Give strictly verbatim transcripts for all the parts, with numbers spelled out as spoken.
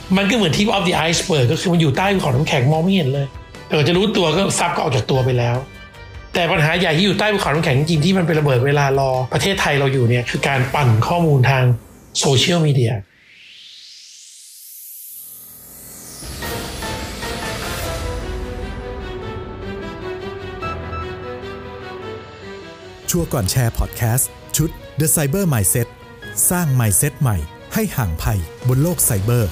มันก็เหมือน tip of the iceberg ก็คือมันอยู่ใต้ภูเขาน้ำแข็งมองไม่เห็นเลยแต่จะรู้ตัวก็ซับก็ออกจากตัวไปแล้วแต่ปัญหาใหญ่ที่อยู่ใต้ภูเขาน้ำแข็งจริงๆที่มันเป็นระเบิดเวลารอประเทศไทยเราอยู่เนี่ยคือการปั่นข้อมูลทางโซเชียลมีเดียชัวร์ก่อนแชร์พอดแคสต์ชุด The Cyber Mindset สร้าง Mindset ใหม่ให้ห่างภัยบนโลกไซเบอร์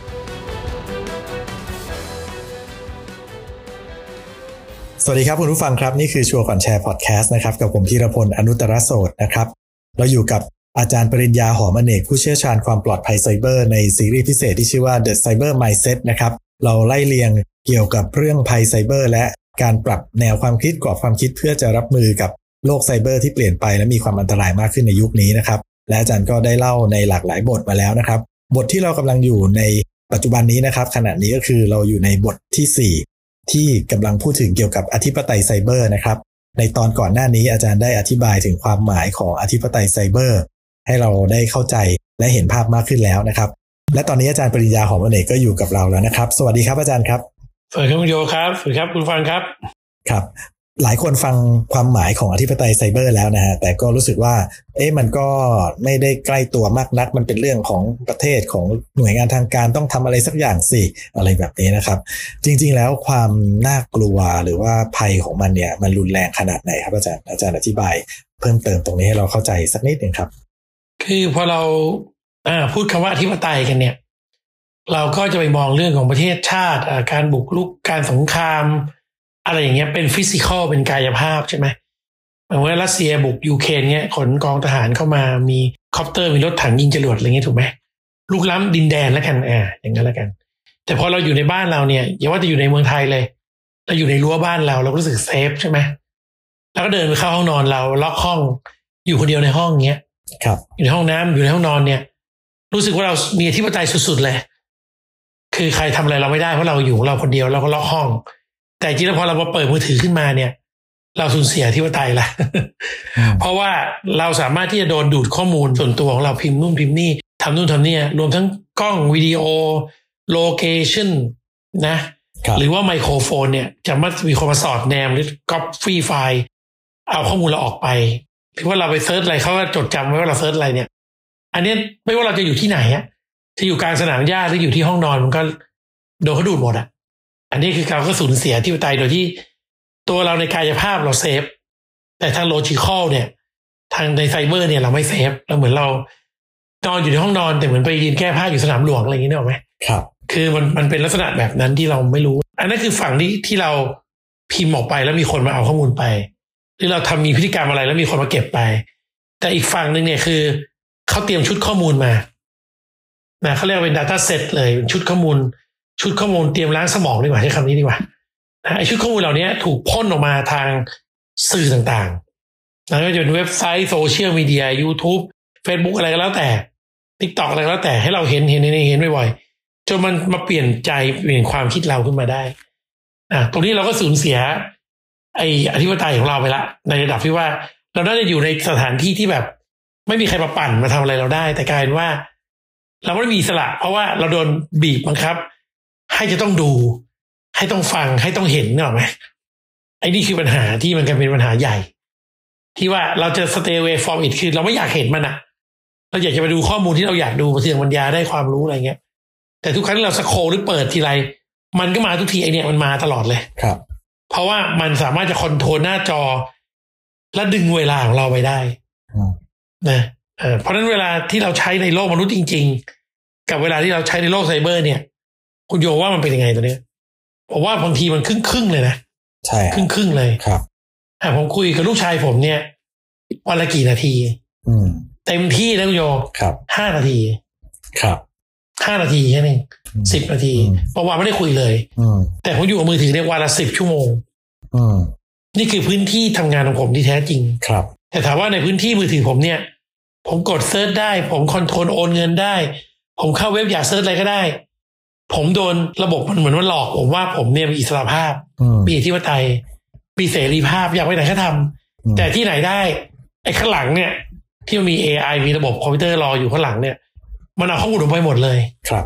สวัสดีครับคุณผู้ฟังครับนี่คือชัวร์ก่อนแชร์พอดแคสต์นะครับกับผมธีรพลอนุตตรโสตนะครับเราอยู่กับอาจารย์ปริญญาหอมอเนกผู้เชี่ยวชาญความปลอดภัยไซเบอร์ในซีรีส์พิเศษที่ชื่อว่า The Cyber Mindset นะครับเราไล่เรียงเกี่ยวกับเรื่องภัยไซเบอร์และการปรับแนวความคิดกรอบความคิดเพื่อจะรับมือกับโลกไซเบอร์ที่เปลี่ยนไปและมีความอันตรายมากขึ้นในยุคนี้นะครับและอาจารย์ก็ได้เล่าในหลากหลายบทมาแล้วนะครับบทที่เรากำลังอยู่ในปัจจุบันนี้นะครับขณะนี้ก็คือเราอยู่ในบทที่สี่ที่กำลังพูดถึงเกี่ยวกับอธิปไตยไซเบอร์นะครับในตอนก่อนหน้านี้อาจารย์ได้อธิบายถึงความหมายของอธิปไตยไซเบอร์ให้เราได้เข้าใจและเห็นภาพมากขึ้นแล้วนะครับและตอนนี้อาจารย์ปริญญาหอมอเนกก็อยู่กับเราแล้วนะครับสวัสดีครับอาจารย์ครับสวัสดีครับคุณโยครับสวัสดีครับคุณฟังครับครับหลายคนฟังความหมายของอธิปไตยไซเบอร์แล้วนะฮะแต่ก็รู้สึกว่าเอ๊ะมันก็ไม่ได้ใกล้ตัวมากนักมันเป็นเรื่องของประเทศของหน่วยงานทางการต้องทำอะไรสักอย่างสิอะไรแบบนี้นะครับจริงๆแล้วความน่ากลัวหรือว่าภัยของมันเนี่ยมันรุนแรงขนาดไหนครับอาจารย์อาจารย์อธิบายเพิ่มเติมตรงนี้ให้เราเข้าใจสักนิดนึงครับคือพอเราอ่าพูดคำว่าอธิปไตยกันเนี่ยเราก็จะไปมองเรื่องของประเทศชาติการบุกรุกการสงครามอะไรอย่างเงี้ยเป็นฟิสิกอลเป็นกายภาพใช่ไหมเหมือนว่ารัสเซียบุกยูเครนเงี้ยขนกองทหารเข้ามามีคอปเตอร์มีรถถังยิงจรวดอะไรเงี้ยถูกไหมลุกล้ำดินแดนแล้วกันอ่าอย่างนั้นแล้วกันแต่พอเราอยู่ในบ้านเราเนี่ยอย่าว่าจะอยู่ในเมืองไทยเลยเราอยู่ในรั้วบ้านเราเราก็รู้สึกเซฟใช่ไหมแล้วก็เดินไปเข้าห้องนอนเราล็อกห้องอยู่คนเดียวในห้องเงี้ยครับอยู่ในห้องน้ำอยู่ในห้องนอนเนี่ยรู้สึกว่าเรามีอธิปไตยสุดๆเลยคือใครทำอะไรเราไม่ได้เพราะเราอยู่เราคนเดียวเราก็ล็อกห้องแต่จริงแล้วพอเรามาเปิดมือถือขึ้นมาเนี่ยเราสูญเสียอธิปไตยละ เพราะว่าเราสามารถที่จะโดนดูดข้อมูลส่วนตัวของเราพิมพ์นู่นพิมพ์นี่ทำนู่นทำนี่รวมทั้งกล้องวิดีโอโลเคชั่นนะหรือว่าไมโครโฟนเนี่ยจะมามีคนมาสอดแนมหรือก๊อปปี้ไฟล์เอาข้อมูลเราออกไปหรือว่าเราไปเซิร์ชอะไรเขาก็จดจำไว้ว่าเราเซิร์ชอะไรเนี่ยอันนี้ไม่ว่าเราจะอยู่ที่ไหนอะจะอยู่กลางสนามหญ้าหรืออยู่ที่ห้องนอนมันก็โดนเขาดูดหมดอะอันนี้คือการก็สูญเสียอธิปไตยโดยที่ตัวเราในกายภาพเราเซฟแต่ทางโลจิคอลเนี่ยทางในไซเบอร์เนี่ยเราไม่เซฟเราเหมือนเรานอนอยู่ในห้องนอนแต่เหมือนไปยืนแก้ผ้าอยู่สนามหลวงอะไรอย่างนี้ได้ไหมครับคือมันมันเป็นลักษณะแบบนั้นที่เราไม่รู้อันนั้นคือฝั่งที่ที่เราพิมพ์ออกไปแล้วมีคนมาเอาข้อมูลไปหรือเราทำมีพฤติกรรมอะไรแล้วมีคนมาเก็บไปแต่อีกฝั่งนึงเนี่ยคือเขาเตรียมชุดข้อมูลมานะเขาเรียกว่าเป็น data set เลยเป็นชุดข้อมูลชุดข้อมูลเตรียมล้างสมองดีกว่าใช้คำนี้ดีกว่าไอชุดข้อมูลเหล่านี้ถูกพ่นออกมาทางสื่อต่างๆนะไม่ว่าจะเป็นเว็บไซต์โซเชียลมีเดีย YouTube Facebook อะไรก็แล้วแต่ TikTok อะไรก็แล้วแต่ให้เราเห็นเห็นเห็นเห็นบ่อยๆจนมันมาเปลี่ยนใจเปลี่ยนความคิดเราขึ้นมาได้อ่ะตรงนี้เราก็สูญเสียไออธิปไตยของเราไปละในระดับที่ว่าเราได้อยู่ในสถานที่ที่แบบไม่มีใครมาปั่นมาทำอะไรเราได้แต่กลายเป็นว่าเราไม่มีอิสระเพราะว่าเราโดนบีบบังคับให้จะต้องดูให้ต้องฟังให้ต้องเห็นเนอะไหมไอ้นี่คือปัญหาที่มันกันเป็นปัญหาใหญ่ที่ว่าเราจะ stay away from it คือเราไม่อยากเห็นมันอะเราอยากจะไปดูข้อมูลที่เราอยากดูเสียงบรรยายได้ความรู้อะไรเงี้ยแต่ทุกครั้งที่เราสโครลหรือเปิดทีไรมันก็มาทุกทีไอเนี่ยมันมาตลอดเลยครับเพราะว่ามันสามารถจะคอนโทรลหน้าจอและดึงเวลาของเราไปได้นะเออเพราะฉะนั้นเวลาที่เราใช้ในโลกมนุษย์จริงๆกับเวลาที่เราใช้ในโลกไซเบอร์เนี่ยคุณโยว่ามันเป็นยังไงตัวนี้ผมว่าบางทีมันครึ่งครึ่งเลยนะใช่ครึ่งครึ่งเลยครับอ่าผมคุยกับลูกชายผมเนี่ยวันละกี่นาทีอืมเต็มที่นะคุณโยครับห้านาทีครับห้านาทีแค่นี้สิบนาทีเพราะว่าไม่ได้คุยเลยแต่ผมอยู่กับมือถือในวันละสิบชั่วโมงนี่คือพื้นที่ทำงานของผมที่แท้จริงครับแต่ถามว่าในพื้นที่มือถือผมเนี่ยผมกดเซิร์ชได้ผมคอนโทรลโอนเงินได้ผมเข้าเว็บอยากเซิร์ชอะไรก็ได้ผมโดนระบบมันเหมือนว่าหลอกผมว่าผมเนี่ยมีอิสระภาพมีอธิปไตยมีเสรีภาพอยากไปไหนก็ทำแต่ที่ไหนได้ไอ้ข้างหลังเนี่ยที่มันมี เอ ไอ มีระบบคอมพิวเตอร์รออยู่ข้างหลังเนี่ยมันเอาข้อมูลผมไปหมดเลยครับ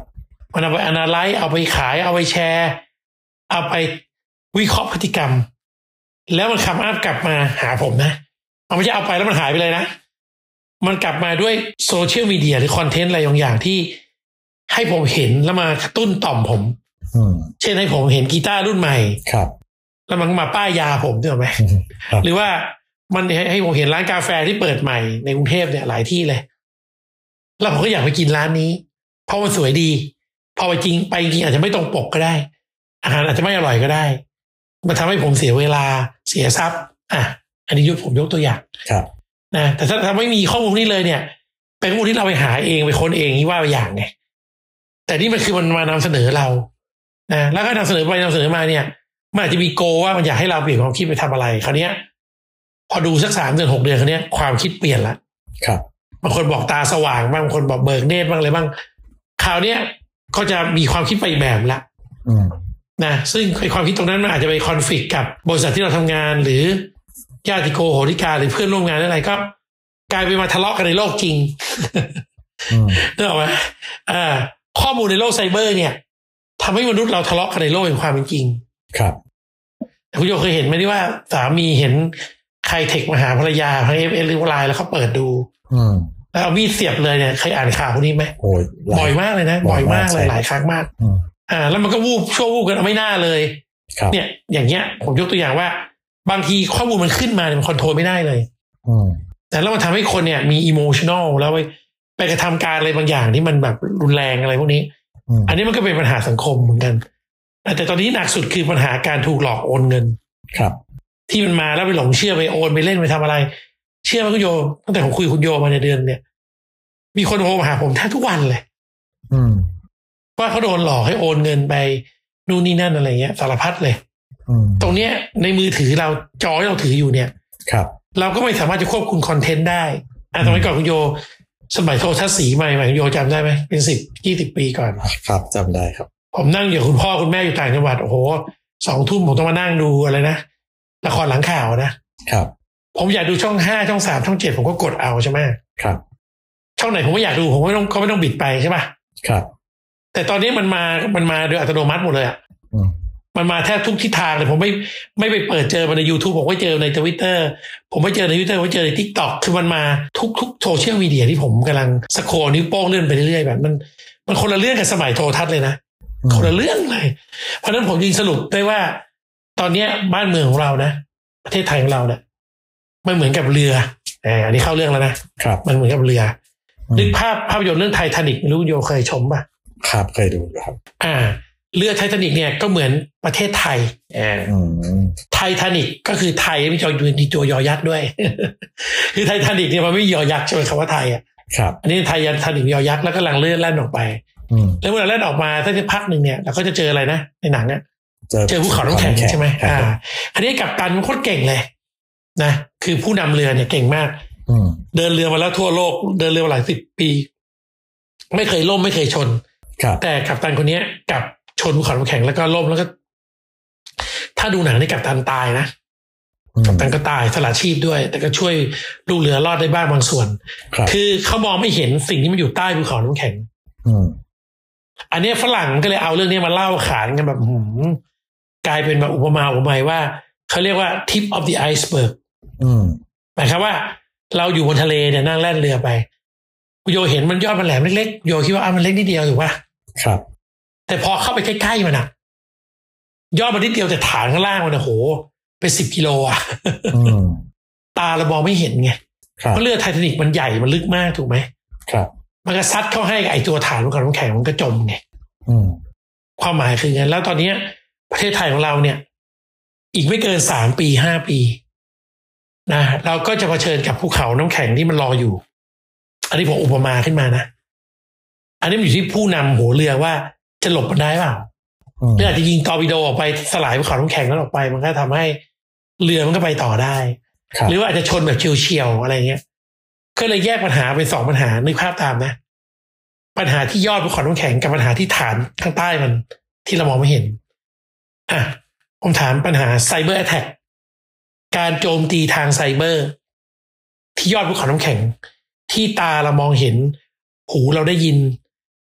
มันเอาไป analyze เอาไปขายเอาไปแชร์เอาไปวิเคราะห์พฤติกรรมแล้วมันคัมอัพกลับมาหาผมนะมันไม่ใช่เอาไปแล้วมันหายไปเลยนะมันกลับมาด้วยโซเชียลมีเดียหรือคอนเทนต์อะไรบางอย่างที่ให้ผมเห็นแล้วมากระตุ้นต่อมผมเช่นให้ผมเห็นกีตาร์รุ่นใหม่ครับแล้วมันมาป้ายยาผมถูกไหมหรือว่ามันให้ผมเห็นร้านกาแฟที่เปิดใหม่ในกรุงเทพเนี่ยหลายที่เลยแล้วผมก็อยากไปกินร้านนี้เพราะมันสวยดีพอไปจริงไปจริงอาจจะไม่ตรงปกก็ได้อาหารอาจจะไม่อร่อยก็ได้มันทำให้ผมเสียเวลาเสียทรัพย์อ่ะอันนี้ยกผมยกตัวอย่างครับนะแต่ถ้าถ้าไม่มีข้อมูลนี้เลยเนี่ยเป็นข้อมูลที่เราไปหาเองไปค้นเองนี่ว่าไปอย่างไงแต่นี่มันคือมันมานำเสนอเรานะแล้วก็นำเสนอไปนำเสนอมาเนี่ยมันอาจจะมีโกว่ามันอยากให้เราเปลี่ยนความคิดไปทำอะไรคราวนี้พอดูสักสามเดือนหกเดือนคราวนี้ความคิดเปลี่ยนละครับบางคนบอกตาสว่างบางคนบอกเบิกเนตรบ้างอะไรบ้างคราวนี้ก็จะมีความคิดไปอีกแบบละนะซึ่งความคิดตรงนั้นมันอาจจะไปคอนฟลิกต์กับบริษัทที่เราทำงานหรือญาติโกโหติกาหรือเพื่อนร่วมงานอะไรก็กลายเป็นมาทะเลาะกันในโลกจริงนึกออกไหมอ่าข้อมูลในโลกไซเบอร์เนี่ยทำให้มนุษย์เราทะเลาะกันในโลกแห่งความเป็นจริงครับคุณโยเคยเห็นไหมที่ว่าสามีเห็นใครเทคมาหาภรรยาทางเอฟเอสหรือไลน์แล้วเขาเปิดดูแล้วเอามีดเสียบเลยเนี่ยเคยอ่านข่าวพวกนี้ไหมบ่อยมากเลยนะบ่อยมากเลยหลายครั้งมากอ่าแล้วมันก็วูบชั่ววูบกันเอาไม่น่าเลยเนี่ยอย่างเงี้ยผมยกตัวอย่างว่าบางทีข้อมูลมันขึ้นมาเนี่ยมันคอนโทรลไม่ได้เลยแต่แล้วมันทำให้คนเนี่ยมีอิโมชันอลแล้วไปไปกระทำการอะไรบางอย่างที่มันแบบรุนแรงอะไรพวกนี้อันนี้มันก็เป็นปัญหาสังคมเหมือนกันแต่ตอนนี้หนักสุดคือปัญหาการถูกหลอกโอนเงินครับที่มันมาแล้วไปหลงเชื่อไปโอนไปเล่นไปทำอะไรเชื่อไหมคุณโยตั้งแต่ผมคุยคุณโยมาในเดือนเนี่ยมีคนโทรมาหาผมแทบทุกวันเลยว่าเขาโดนหลอกให้โอนเงินไปนู่นนี่นั่นอะไรเงี้ยสารพัดเลยตรงเนี้ยในมือถือเราจอที่เราถืออยู่เนี่ยครับเราก็ไม่สามารถจะควบคุมคอนเทนต์ได้อ่ะสมัยก่อนคุณโยสมัยโทรทัศน์สีใหม่ๆคุณโยจำได้ไหมเป็นสิบยี่สิบปีก่อนครับจำได้ครับผมนั่งอยู่คุณพ่อคุณแม่อยู่ต่างจังหวัดโอ้โหสองทุ่มผมต้องมานั่งดูอะไรนะละครหลังข่าวนะครับผมอยากดูช่องห้าช่องสามช่องเจ็ดผมก็กดเอาใช่ไหมครับช่องไหนผมไม่อยากดูผมไม่ต้องเขาไม่ต้องบิดไปใช่ป่ะครับแต่ตอนนี้มันมามันมาโดยอัตโนมัติหมดเลยอ่ะมันมาแทบทุกทิศทางเลยผมไม่ไม่ไปเปิดเจอมาใน YouTube ผมไม่เจอใน Twitter ผมไม่เจอใน Twitter ผมไม่เจอใน TikTok คือมันมาทุกทุกโซเชียลมีเดียที่ผมกำลังสโครลนิ้วโป้งเลื่อนไปเรื่อยๆแบบมันมันคนละเรื่องกับสมัยโทรทัศน์เลยนะคนละเรื่องเลยเพราะฉะนั้นผมยิงสรุปได้ว่าตอนนี้บ้านเมืองของเรานะประเทศไทยของเราเนี่ยมันเหมือนกับเรืออันนี้เข้าเรื่องแล้วนะครับมันเหมือนกับเรือนึกภาพภาพยนตร์เรื่องไททานิคไม่รู้โยเคยชมป่ะครับเคยดูครับอ่าเรือไททานิคเนี่ยก็เหมือนประเทศไทยอ่าไททานิคก็คือไทยมีจอมีตัวยอยักษ์ด้วย คือไททานิคเนี่ยมันไม่ยอยักษ์ใช่ไหมคำว่าไทยอ่ะครับอันนี้ไทยทานิคยอยักษ์แล้วก็ลังเลื่อนแล่นออกไปแล้วเมื่อเล่นออกมาถ้าจะพักหนึ่งเนี่ยเราก็จะเจออะไรนะในหนังเนี่ยเจอภูเขาน้ำแข็งใช่ไหมอ่าอันนี้กัปตันมันโคตรเก่งเลยนะคือผู้นำเรือเนี่ยเก่งมากเดินเรือมาแล้วทั่วโลกเดินเรือมาหลายสิบปีไม่เคยล่มไม่เคยชนแต่กัปตันคนนี้กับชนภูเขาน้ำแข็งแล้วก็ล่มแล้วก็ถ้าดูหนังนี่กัปตันตายนะกัปตันก็ตายสละชีพด้วยแต่ก็ช่วยลูกเรือรอดได้บ้างบางส่วนคือเขามองไม่เห็นสิ่งที่มันอยู่ใต้ภูเขาน้ำแข็งอันนี้ฝรั่งก็เลยเอาเรื่องนี้มาเล่าขานกันแบบกลายเป็นแบบอุปมาอุปไมยว่าเขาเรียกว่า tip of the iceberg หมายความว่าเราอยู่บนทะเลเนี่ยนั่งแล่นเรือไปโยเห็นมันยอดมันแหลมเล็กๆโยคิดว่าอ่ะมันเล็กนิดเดียวถูกป่ะครับแต่พอเข้าไปใกล้ๆมันอ่ะยอดมันนิดเดียวแต่ฐานข้างล่างมันโอ้โหเป็นสิบกิโลอ่ะตาเรามองไม่เห็นไงเพราะเรือไททานิคมันใหญ่มันลึกมากถูกไหมครับมันก็ซัดเข้าให้ไอตัวฐานของน้ำแข็งมันก็จมไงความหมายคือไงแล้วตอนนี้ประเทศไทยของเราเนี่ยอีกไม่เกินสามปีห้าปีนะเราก็จะเผชิญกับภูเขาน้ำแข็งที่มันรออยู่อันนี้ผมอุปมาขึ้นมานะอันนี้มันอยู่ที่ผู้นำหัวเรือว่าจะหลบมันได้เปล่าหรืออาจจะยิงตอร์ปิโดออกไปสลายภูเขาน้ำแข็งนั้นออกไปมันก็ทำให้เรือมันก็ไปต่อได้หรือว่าอาจจะชนแบบเฉียวๆอะไรเงี้ยก็เลยแยกปัญหาเป็นสองปัญหานึกภาพตามนะปัญหาที่ยอดภูเขาน้ำแข็งกับปัญหาที่ฐานข้างใต้มันที่เรามองไม่เห็นอ่ะผมถามปัญหาไซเบอร์แอทแทคการโจมตีทางไซเบอร์ที่ยอดภูเขาน้ำแข็งที่ตาเรามองเห็นหูเราได้ยิน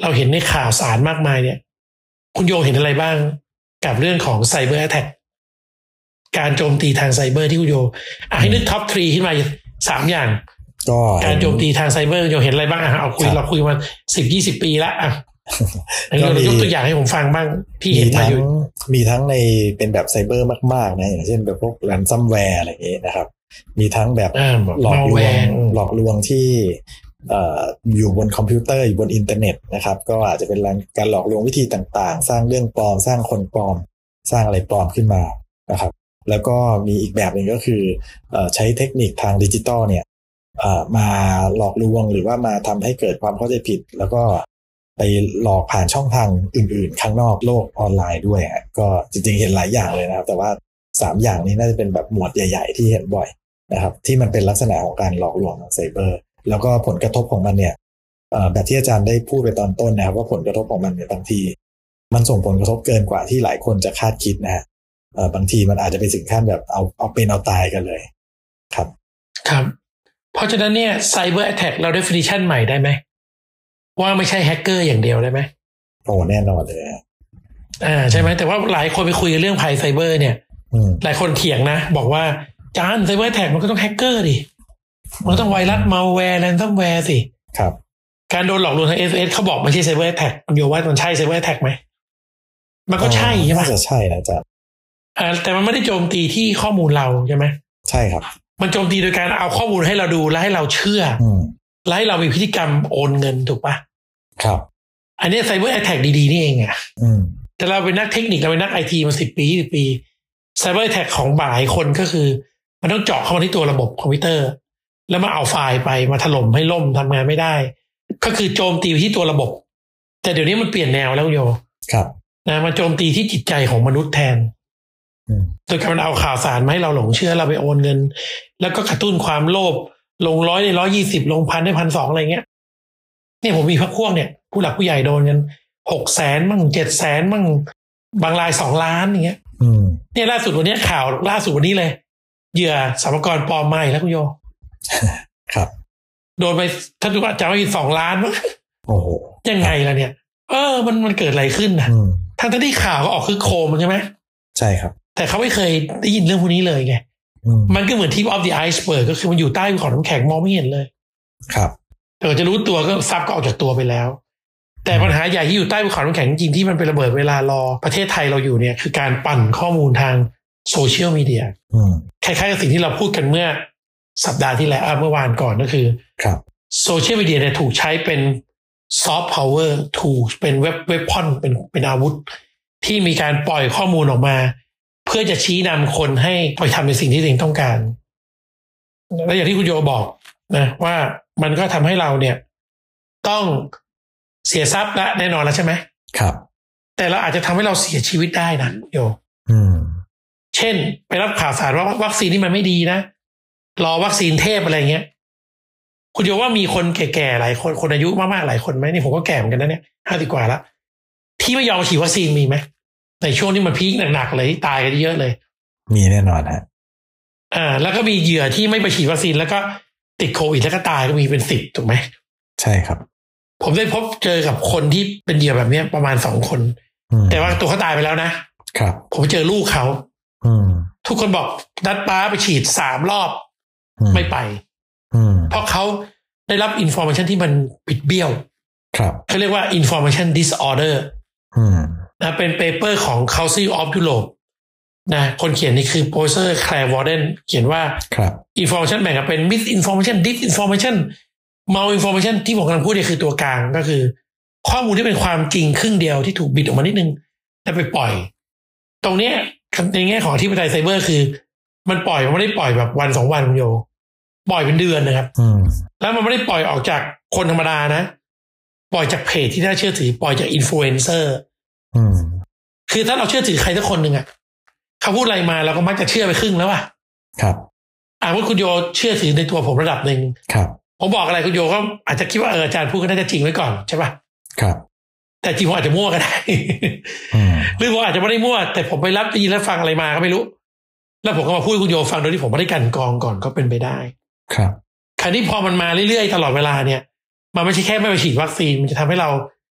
เราเห็นในข่าวสารมากมายเนี่ยคุณโยเห็นอะไรบ้างกับเรื่องของไซเบอร์แอทแทกการโจมตีทางไซเบอร์ที่คุณโยอ่ะให้นึกท็อปทรีขึ้นมาสามอย่างก็การโจมตีทางไซเบอร์โยเห็นอะไรบ้างอ่ะเอาคุยเราคุยมาสิบยี่สิบปีละอ่ะก็ยกตัวอย่างให้ผมฟังบ้างที่เห็นมาอยู่มีทั้งในเป็นแบบไซเบอร์มากๆนะอย่างเช่นแบบพวกแรนซัมแวร์อะไรอย่างเงี้ยนะครับมีทั้งแบบหลอกลวงหลอกลวงที่อยู่บนคอมพิวเตอร์อยู่บนอินเทอร์เน็ตนะครับก็อาจจะเป็นการหลอกลวงวิธีต่างๆสร้างเรื่องปลอมสร้างคนปลอมสร้างอะไรปลอมขึ้นมานะครับแล้วก็มีอีกแบบหนึ่งก็คือใช้เทคนิคทางดิจิตอลเนี่ยมาหลอกลวงหรือว่ามาทำให้เกิดความเข้าใจผิดแล้วก็ไปหลอกผ่านช่องทางอื่นๆข้างนอกโลกออนไลน์ด้วยก็จริงๆเห็นหลายอย่างเลยนะครับแต่ว่าสามอย่างนี้น่าจะเป็นแบบหมวดใหญ่ๆที่เห็นบ่อยนะครับที่มันเป็นลักษณะของการหลอกลวงทางไซเบอร์แล้วก็ผลกระทบของมันเนี่ยแบบที่อาจารย์ได้พูดไปตอนต้นนะครับว่าผลกระทบของมันเนี่ยบางทีมันส่งผลกระทบเกินกว่าที่หลายคนจะคาดคิดนะฮะบางทีมันอาจจะไปถึงขั้นแบบเอาเอาเป็นเอาตายกันเลยครับครับเพราะฉะนั้นเนี่ยไซเบอร์แอทแทกเรา definition ใหม่ได้ไหมว่าไม่ใช่แฮกเกอร์อย่างเดียวได้ไหมโอ้แน่นอนเลยอ่าใช่ไหมแต่ว่าหลายคนไปคุยเรื่องภัยไซเบอร์เนี่ยหลายคนเถียงนะบอกว่าจานไซเบอร์แอทแทกมันก็ต้องแฮกเกอร์ดิมันต้องไวรัสมัลแวร์แรนซัมแวร์สิครับการโดนหลอกลวงทาง เอส เอส เขาบอกไม่ใช่ไซเบอร์แอทแทกมันโยว่ามันใช่ไซเบอร์แอทแทกไหมมันก็ใช่ใช่ไหมน่าจะใช่นะจ๊ะอ่าแต่มันไม่ได้โจมตีที่ข้อมูลเราใช่ไหมใช่ครับมันโจมตีโดยการเอาข้อมูลให้เราดูและให้เราเชื่อและให้เรามีพฤติกรรมโอนเงินถูกปะครับอันนี้ไซเบอร์แอทแทกดีๆนี่เองอ่ะแต่เราเป็นนักเทคนิคเราเป็นนักไอทีมาสิบปียี่สิบปีไซเบอร์แอทแทกของหลายคนก็คือมันต้องเจาะเข้ามาที่ตัวระบบคอมพิวเตอร์แล้วมาเอาไฟล์ไปมาถล่มให้ล่มทำงานไม่ได้ก็คือโจมตีที่ตัวระบบแต่เดี๋ยวนี้มันเปลี่ยนแนวแล้วโยครับนะมาโจมตีที่จิตใจของมนุษย์แทนโดยการเอาข่าวสารมาให้เราหลงเชื่อเราไปโอนเงินแล้วก็กระตุ้นความโลภลงร้อยในร้อยยี่สิบลงพันได้พันสองอะไรเงี้ยเนี่ยผมมีพรรคพวกเนี่ยผู้หลักผู้ใหญ่โดนกันหกแสนมั่งเจ็ดแสนมั่งบางรายสองล้านอย่างเงี้ยเนี่ยล่าสุดวันนี้ข่าวล่าสุดวันนี้เลยเหยื่อสรรพากรปลอมใหม่แล้วคุณโยครับโดนไปถ้าดูว่าจะไม่สองล้านมั้งโอ้โหยังไงล่ะเนี่ยเออมันมันเกิดอะไรขึ้นนะทั้งที่ข่าวก็ออกคือโคมใช่ไหมใช่ครับแต่เขาไม่เคยได้ยินเรื่องพวกนี้เลยไงมันก็เหมือนทิปออฟเดอะไอซ์เบิร์กก็คือมันอยู่ใต้ภูเขาน้ำแข็งมองไม่เห็นเลยครับแต่จะรู้ตัวก็ซับก็ออกจากตัวไปแล้วแต่ปัญหาใหญ่ที่อยู่ใต้ภูเขาน้ำแข็งจริงที่มันเป็นระเบิดเวลารอประเทศไทยเราอยู่เนี่ยคือการปั่นข้อมูลทางโซเชียลมีเดียคล้ายๆกับสิ่งที่เราพูดกันเมื่อสัปดาห์ที่แล้วเมื่อวานก่อนก็คือครับโซเชียลมีเดียเนี่ยถูกใช้เป็นซอฟต์พาวเวอร์ถูกเป็นเว็บเว็บพอนเป็นเป็นอาวุธที่มีการปล่อยข้อมูลออกมาเพื่อจะชี้นำคนให้ไปทำในสิ่งที่ตัวเองต้องการและอย่างที่คุณโยบอกนะว่ามันก็ทำให้เราเนี่ยต้องเสียทรัพย์และแน่นอนแล้วใช่ไหมครับแต่เราอาจจะทำให้เราเสียชีวิตได้นะโยอืมเช่นไปรับข่าวสารว่าวัคซีนนี่มันไม่ดีนะรอวัคซีนเทพอะไรเงี้ยคุณโยว่ามีคนแก่ๆหลายคนคนอายุมากๆหลายคนไหมนี่ผมก็แก่เหมือนกันนะเนี่ยห้าสิบกว่าแล้วที่ไม่ยอมฉีดวัคซีนมีไหมในช่วงที่มันพีคหนักๆเลยที่ตายกันเยอะเลยมีแน่นอนฮะอ่าแล้วก็มีเหยื่อที่ไม่ไปฉีดวัคซีนแล้วก็ติดโควิดแล้วก็ตายก็มีเป็นสิบถูกไหมใช่ครับผมได้พบเจอกับคนที่เป็นเหยื่อแบบนี้ประมาณสองคนแต่ว่าตัวเขาตายไปแล้วนะครับผมเจอลูกเขาทุกคนบอกนัดป้าไปฉีดสามรอบไม่ไปเพราะเขาได้รับอินฟอร์เมชันที่มันปิดเบี้ยวเขาเรียกว่า information disorder นะเป็นเปเปอร์ของ Council of Europe นะคนเขียนนี่คือโปรเฟสเซอร์แคลร์วอร์เดนเขียนว่า information แบ่งเป็น misinformation disinformation malinformation ที่ผมกำลังพูดเนี่ยคือตัวกลางก็คือข้อมูลที่เป็นความจริงครึ่งเดียวที่ถูกบิดออกมานิดนึงแล้วไปปล่อยตรงเนี้ยในแง่ของที่ปไตยไซเบอร์คือมันปล่อยมันไม่ได้ปล่อยแบบวันสองวันโยปล่อยเป็นเดือนนะครับแล้วมันไม่ได้ปล่อยออกจากคนธรรมดานะปล่อยจากเพจที่น่าเชื่อถือปล่อยจากอินฟลูเอนเซอร์คือถ้าเราเชื่อถือใครสักคนหนึ่งอ่ะเขาพูดอะไรมาเราก็มักจะเชื่อไปครึ่งแล้วอ่ะครับอ่าว่าคุณโยเชื่อถือในตัวผมระดับหนึ่งครับผมบอกอะไรคุณโยก็อาจจะคิดว่าเอออาจารย์พูดก็น่าจะจริงไว้ก่อนใช่ป่ะครับแต่จริงผมอาจจะมั่วก็ได้หรือผมอาจจะไม่ได้มั่วแต่ผมไปรับได้ยินแล้วฟังอะไรมาก็ไม่รู้แล้วผมก็มาพูดคุณโยฟังโดยที่ผมไม่ได้กันกรองก่อนก็เป็นไปได้ครับคราวนี้พอมันมาเรื่อยๆตลอดเวลาเนี่ยมันไม่ใช่แค่ไม่ไปฉีดวัคซีนมันจะทำให้เรา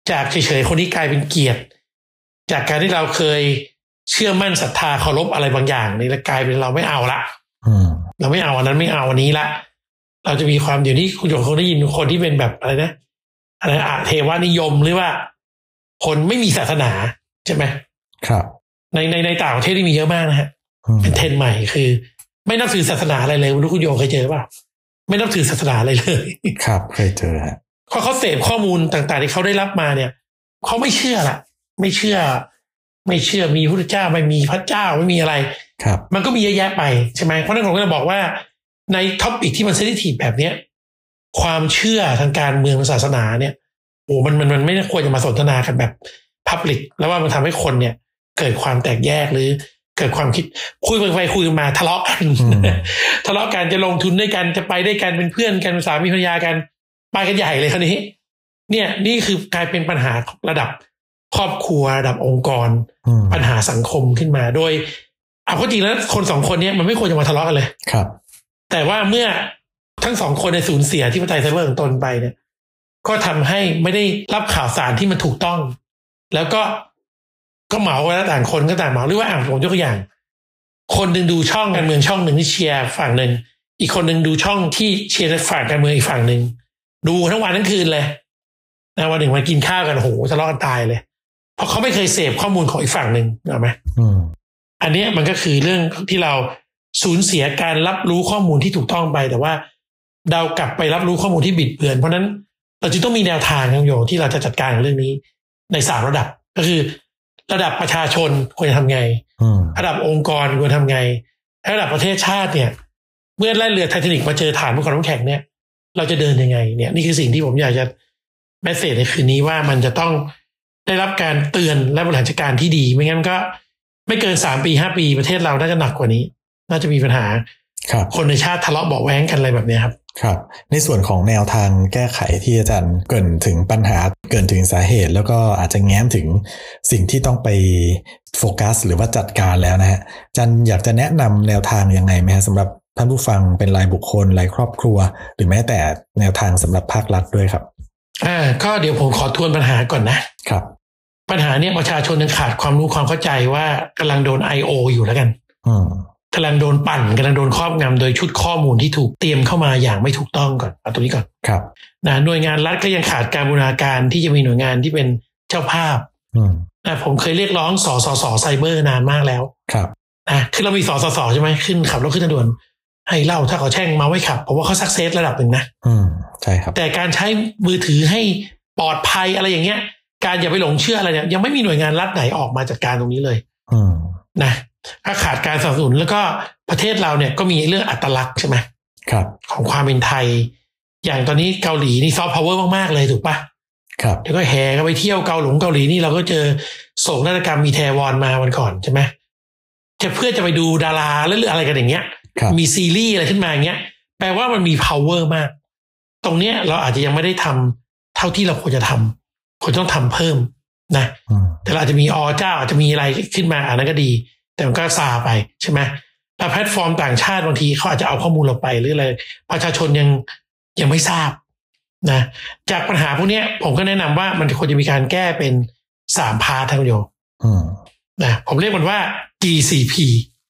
จากเฉยๆคนที่กลายเป็นเกียรติจากการที่เราเคยเชื่อมั่นศรัทธาเคารพอะไรบางอย่างนี่แล้วกลายเป็นเราไม่เอาละเราไม่เอาอันนั้นไม่เอาอันนี้ละเราจะมีความเดี๋ยวนี้คุณโยคงได้ยินคนที่เป็นแบบอะไรนะอะไรอะเทวนิยมหรือว่าคนไม่มีศาสนาใช่ไหมครับในในในต่างประเทศที่มีเยอะมากนะฮะเป็นเทรนด์ใหม่คือไม่นับถือศาสนาอะไรเลยไม่รู้คุณโยเคยเจอป่ะไม่นับถือศาสนาอะไรเลยครับเคยเจอฮะเพราะเขาเสพข้อมูลต่างๆที่เขาได้รับมาเนี่ยเขาไม่เชื่อละไม่เชื่อไม่เชื่อมีพระพุทธเจ้าไม่มีพระเจ้าไม่มีอะไรครับมันก็มีเยอะแยะไปใช่ไหมเพราะนั้นผมก็จะบอกว่าในท็อปิกที่มันเซนซิทีฟแบบเนี้ยความเชื่อทางการเมืองศาสนาเนี่ยโอ้มันมันมันไม่ควรจะมาสนทนากันแบบพับลิกแล้วว่ามันทำให้คนเนี่ยเกิดความแตกแยกหรือเกิดความคิดคุยไปคุยมาทะเลาะกันทะเลาะกันจะลงทุนด้วยกันจะไปด้วยกันเป็นเพื่อนกันเป็นสามีภรรยากันไปกันใหญ่เลยคราวนี้เนี่ยนี่คือกลายเป็นปัญหาระดับครอบครัวระดับองค์กรปัญหาสังคมขึ้นมาโดยเอาจริงแล้วคนสองคนนี้มันไม่ควรจะมาทะเลาะกันเลยครับแต่ว่าเมื่อทั้งสองคนในสูญเสียที่ปไตยไซเบอร์ของตนไปเนี่ยก็ทำให้ไม่ได้รับข่าวสารที่มันถูกต้องแล้วก็ก็เหมาไว้แล้วต่างคนก็ต่างเหมาหรือว่าอ่านผมยกตัวอย่างคนหนึ่งดูช่องการเมืองช่องหนึ่งที่เชียร์ฝั่งหนึ่งอีกคนหนึ่งดูช่องที่เชียร์ฝั่งการเมืองอีกฝั่งหนึ่งดูทั้งวันทั้งคืนเลยนะวันหนึ่งมากินข้าวกันโหทะเลาะกันตายเลยเพราะเขาไม่เคยเสพข้อมูลของอีกฝั่งหนึ่งถูกไหมอันนี้มันก็คือเรื่องที่เราสูญเสียการรับรู้ข้อมูลที่ถูกต้องไปแต่ว่าเรากลับไปรับรู้ข้อมูลที่บิดเบือนเพราะนั้นเราจึงต้องมีแนวทางทั้งโยที่เราจะจัดการเรื่องนี้ในสามระดับก็คือระดับประชาชนควรจะทำไงระดับองค์กรควรทำไงระดับประเทศชาติเนี่ยเมื่อแล่นเรือไททานิคมาเจอฐานภูเขาน้ำแข็งเนี่ยเราจะเดินยังไงเนี่ยนี่คือสิ่งที่ผมอยากจะแมสเสจในคืนนี้ว่ามันจะต้องได้รับการเตือนและบริหารจัดการที่ดีไม่งั้นก็ไม่เกินสามปีห้าปีประเทศเราน่าจะหนักกว่านี้น่าจะมีปัญหาคนในชาติทะเลาะเบาะแว้งกันอะไรแบบนี้ครับครับในส่วนของแนวทางแก้ไขที่อาจารย์เกริ่นถึงปัญหาเกริ่นถึงสาเหตุแล้วก็อาจจะแง้มถึงสิ่งที่ต้องไปโฟกัสหรือว่าจัดการแล้วนะฮะอาจารย์อยากจะแนะนำแนวทางยังไงไหมฮะสำหรับท่านผู้ฟังเป็นรายบุคคลรายครอบครัวหรือแม้แต่แนวทางสำหรับภาครัฐด้วยครับอ่าก็เดี๋ยวผมขอทวนปัญหาก่อนนะครับปัญหาเนี่ยประชาชนยังขาดความรู้ความเข้าใจว่ากำลังโดน ไอ โอ อยู่แล้วกันอืมกำลังโดนปั่นกำลังโดนครอบงำโดยชุดข้อมูลที่ถูกเตรียมเข้ามาอย่างไม่ถูกต้องก่อนเอาตรงนี้ก่อนครับนะหน่วยงานรัฐก็ยังขาดการบูรณาการที่จะมีหน่วยงานที่เป็นเจ้าภาพนะผมเคยเรียกร้องสสสไซเบอร์นานมากแล้วครับนะคือเรามีสสสใช่ไหมขึ้นขับรถขึ้นทางด่วนให้เล่าถ้าเขาแช่งมาไว้ขับผมว่าเขาสักเซสระดับหนึ่งนะอืมใช่ครับแต่การใช้มือถือให้ปลอดภัยอะไรอย่างเงี้ยการอย่าไปหลงเชื่ออะไรเนี่ยยังไม่มีหน่วยงานรัฐไหนออกมาจัดการตรงนี้เลยอืมนะถ้าขาดการสนับสนุนแล้วก็ประเทศเราเนี่ยก็มีเรื่องอัตลักษณ์ใช่ไหมครับของความเป็นไทยอย่างตอนนี้เกาหลีนี่ซอฟต์พาวเวอร์มากๆเลยถูกปะครับแล้วก็แห่กันไปเที่ยวเกาหลงเกาหลีนี่เราก็เจอโศกนาฏกรรมมีแทวอนมาวันก่อนใช่ไหมจะเพื่อจะไปดูดาราหรืออะไรกันอย่างเงี้ยมีซีรีส์อะไรขึ้นมาอย่างเงี้ยแปลว่ามันมี power มากตรงเนี้ยเราอาจจะยังไม่ได้ทำเท่าที่เราควรจะทำควรต้องทำเพิ่มนะแต่เราอาจจะมีอเจ้าอาจจะมีอะไรขึ้นมาอันนั้นก็ดีแต่มันก็ซาไปใช่ไหมแล้วแพลตฟอร์มต่างชาติบางทีเขาอาจจะเอาข้อมูลเราไปหรืออะไรประชาชนยังยังไม่ทราบนะจากปัญหาพวกนี้ผมก็แนะนำว่ามันควรจะมีการแก้เป็นสามพาร์ททั้งโยนะผมเรียกมันว่า จี ซี พี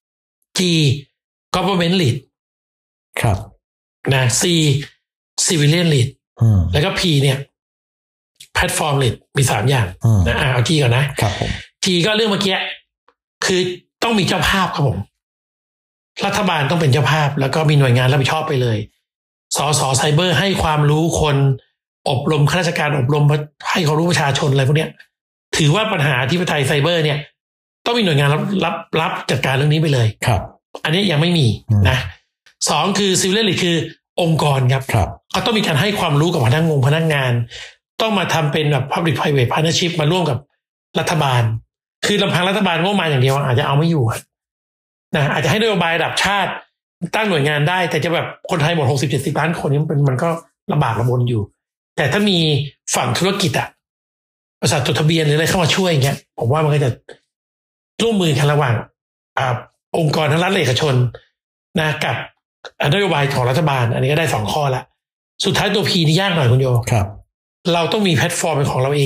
G Government Lead ครับนะ C Civilian Lead แล้วก็ P เนี่ย Platform Lead มีสามอย่างนะเอา G ก่อนนะครับผม G ก็เรื่องเมื่อกี้คือต้องมีเจ้าภาพครับผมรัฐบาลต้องเป็นเจ้าภาพแล้วก็มีหน่วยงานรับผิดชอบไปเลยสสไซเบอร์ให้ความรู้คนอบรมข้าราชการอบรมให้ความรู้ประชาชนอะไรพวกนี้ถือว่าปัญหาที่ประเทศไทยไซเบอร์เนี่ยต้องมีหน่วยงานรับรับรับจัดการเรื่องนี้ไปเลยครับอันนี้ยังไม่มีนะสองคือซิวิเลียนลีดคือองค์กรครับครับเขาต้องมีการให้ความรู้กับพนักงงพนักงานต้องมาทำเป็นแบบ Public Private Partnership มาร่วมกับรัฐบาลคือลำพังรัฐบาลงบมาอย่างเดียวอาจจะเอาไม่อยู่นะอาจจะให้นโยบายระดับชาติตั้งหน่วยงานได้แต่จะแบบคนไทยหมดหกสิบเจ็ดสิบล้านคนนี้มันมันก็ลำบากลำบนอยู่แต่ถ้ามีฝั่งธุรกิจอะบริษัทจดทะเบียนหรืออะไรเข้ามาช่วยอย่างเงี้ยผมว่ามันก็จะร่วมมือกันระหว่างอ่าองค์กรทั้งรัฐและเอกชนนะกับนโยบายของรัฐบาลอันนี้ก็ได้สองข้อละสุดท้ายตัว P นี่ยากหน่อยคุณโยครับเราต้องมีแพลตฟอร์มเป็นของเราเอง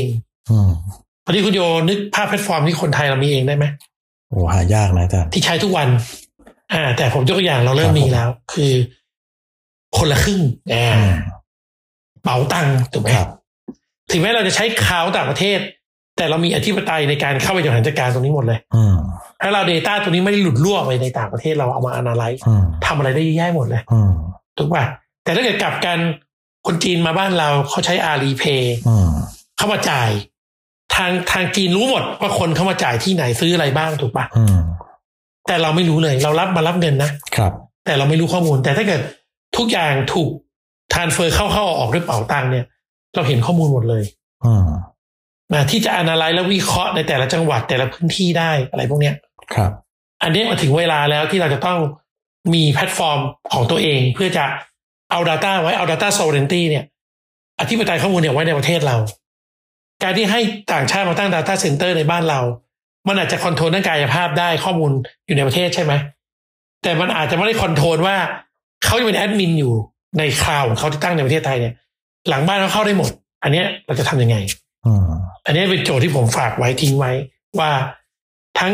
ตอนนี้คุณโยนึกภาพแพลตฟอร์มที่คนไทยเรามีเองได้ไหมโอ้หายากนะอาจารย์ที่ใช้ทุกวันอ่าแต่ผมยกตัวอย่างเราเริ่มมีแล้วคือคนละครึ่งอ่าเป๋าตังค์ถูกไหมถึงแม้เราจะใช้คลาวด์ต่างประเทศแต่เรามีอธิปไตยในการเข้าไปบริหารจัดการตรงนี้หมดเลยถ้าเรา Data ตรงนี้ไม่ได้หลุดรั่วไปในต่างประเทศเราเอามา Analyze ทำอะไรได้แย่หมดเลยถูกป่ะแต่ถ้าเกิดกลับกันคนจีนมาบ้านเราเขาใช้ Alipay เข้ามาจ่ายทางทางจีนรู้หมดว่าคนเข้ามาจ่ายที่ไหนซื้ออะไรบ้างถูกป่ะแต่เราไม่รู้เลยเรารับมารับเงินนะครับแต่เราไม่รู้ข้อมูลแต่ถ้าเกิดทุกอย่างถูกทรานสเฟอร์เข้าเข้าออกด้วยเป๋าตังค์เนี่ยเราเห็นข้อมูลหมดเลยนะที่จะ analyze และวิเคราะห์ในแต่ละจังหวัดแต่ละพื้นที่ได้อะไรพวกเนี้ยครับอันนี้มาถึงเวลาแล้วที่เราจะต้องมีแพลตฟอร์มของตัวเองเพื่อจะเอา data ไว้เอา data sovereignty เนี่ยอธิปไตยข้อมูลเนี่ยไว้ในประเทศเราการที่ให้ต่างชาติมาตั้ง data center ในบ้านเรามันอาจจะคอนโทรลด้านกายภาพได้ข้อมูลอยู่ในประเทศใช่ไหมแต่มันอาจจะไม่ได้คอนโทรลว่าเขาจะเป็นแอดมินอยู่ในคลาวด์ของเขาที่ตั้งในประเทศไทยเนี่ยหลังบ้านเขาเข้าได้หมดอันนี้เราจะทำยังไงอันนี้เป็นโจทย์ที่ผมฝากไว้ทิ้งไว้ว่าทั้ง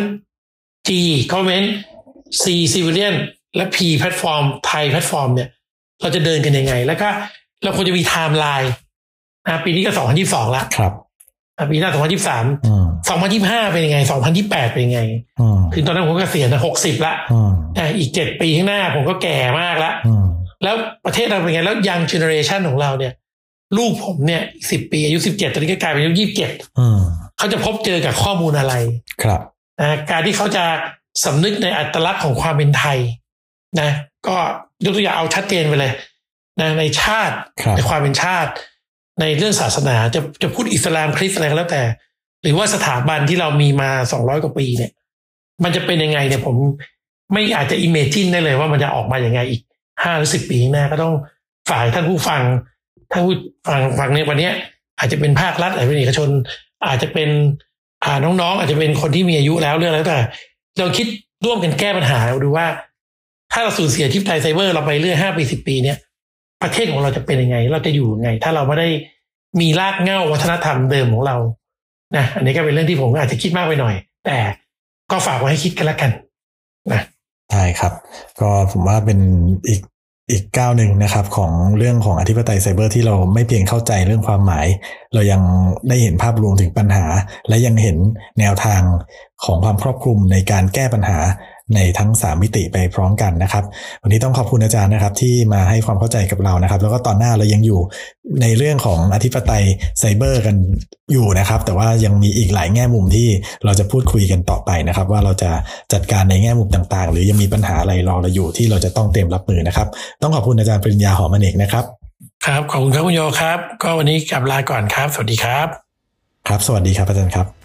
G Government C Civilian และ P Platform ไทย Platform เนี่ยเราจะเดินกันยังไงแล้วก็เราควรจะมีไทม์ไลน์นะปีนี้ก็สองพันยี่สิบสองแล้วครับปีหน้าสองพันยี่สิบสามสองพันยี่สิบห้าเป็นยังไงสองพันยี่สิบแปดเป็นยังไงคือตอนนั้นผมก็เกษียณนะหกสิบละอีกเจ็ดปีข้างหน้าผมก็แก่มากแล้วแล้วประเทศเราเป็นไงแล้วยังเจเนอเรชันของเราเนี่ยลูกผมเนี่ยสิบปีอายุสิบเจ็ดตอนนี้ก็กลายเป็นอายุยี่สิบเจ็ดเขาจะพบเจอกับข้อมูลอะไรครับนะการที่เขาจะสำนึกในอัตลักษณ์ของความเป็นไทยนะก็ยกตัวอย่างเอาชัดเจนไปเลยนะในชาติในความเป็นชาติในเรื่องศาสนาจะจะพูดอิสลามคริสต์อะไรก็แล้วแต่หรือว่าสถาบันที่เรามีมาสองร้อยกว่าปีเนี่ยมันจะเป็นยังไงเนี่ยผมไม่อาจจะอิเมจินได้เลยว่ามันจะออกมาอย่างไงอีกห้าหรือสิบปีข้างหน้าก็ต้องฝ่ายท่านผู้ฟังท่านผู้ฟังฟังในวันนี้อาจจะเป็นภาครัฐอาจจะเป็นเอกชนอาจจะเป็นอ่าน้องๆอาจจะเป็นคนที่มีอายุแล้วเรื่องแล้วแต่เราคิดร่วมกันแก้ปัญหาดูว่าถ้าเราสูญเสียทิพย์ไทยไซเบอร์เราไปเรื่อยห้าปีสิบปีเนี่ยประเทศของเราจะเป็นยังไงเราจะอยู่ยังไงถ้าเราไม่ได้มีรากเหง้าวัฒนธรรมเดิมของเรานะอันนี้ก็เป็นเรื่องที่ผมอาจจะคิดมากไปหน่อยแต่ก็ฝากไว้ให้คิดกันละกันนะใช่ครับก็ผมว่าเป็นอีกอีกก้าวหนึ่งนะครับของเรื่องของอธิปไตยไซเบอร์ที่เราไม่เพียงเข้าใจเรื่องความหมายเรายังได้เห็นภาพรวมถึงปัญหาและยังเห็นแนวทางของความครอบคลุมในการแก้ปัญหาในทั้งสามมิติไปพร้อมกันนะครับวันนี้ต้องขอบคุณอาจารย์นะครับที่มาให้ความเข้าใจกับเรานะครับแล้วก็ตอนหน้าเรายังอยู่ในเรื่องของอธิปไตยไซเบอร์กันอยู่นะครับแต่ว่ายังมีอีกหลายแง่มุมที่เราจะพูดคุยกันต่อไปนะครับว่าเราจะจัดการในแง่มุมต่างๆหรือยังมีปัญหาอะไรรอเราอยู่ที่เราจะต้องเตรียมรับมือนะครับต้องขอบคุณอาจารย์ปริญญาหอมอเนกนะครับครับขอบคุณครับคุณโยครับก็วันนี้กลับลาก่อนครับสวัสดีครับครับสวัสดีครับอาจารย์ครับ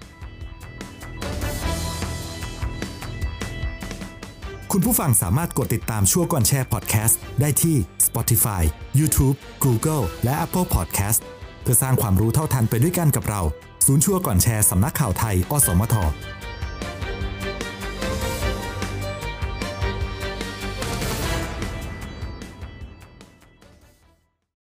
คุณผู้ฟังสามารถกดติดตามชั่วก่อนแชร์พอดแคสต์ได้ที่ Spotify, YouTube, Google และ Apple Podcast เพื่อสร้างความรู้เท่าทันไปด้วยกันกับเราศูนย์ชั่วก่อนแชร์สำนักข่าวไทยอสมท